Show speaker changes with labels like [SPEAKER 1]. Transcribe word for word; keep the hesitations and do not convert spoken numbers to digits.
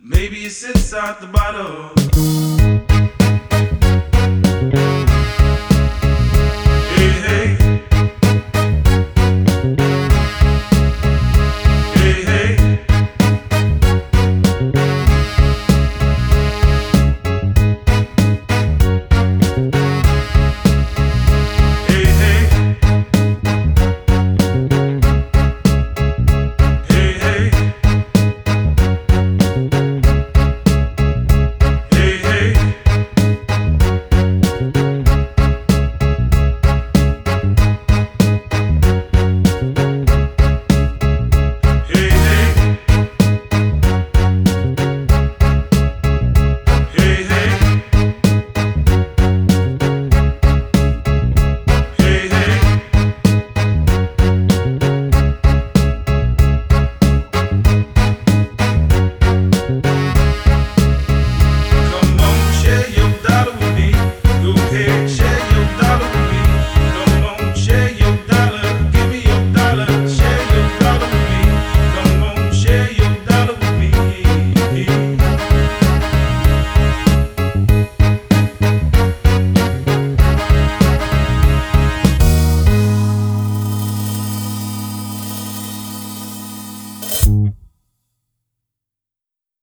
[SPEAKER 1] Maybe it sits out the bottle. Hey, hey. Hey, hey. Hey, hey. Hey, hey. Hey, hey. Hey, hey. Hey, hey. Hey, hey. Come on, share your dollar with me. Go ahead, share your dollar with me. Come on, share your dollar. Give me your dollar. Share your dollar with me. Come on, share your dollar with me.
[SPEAKER 2] you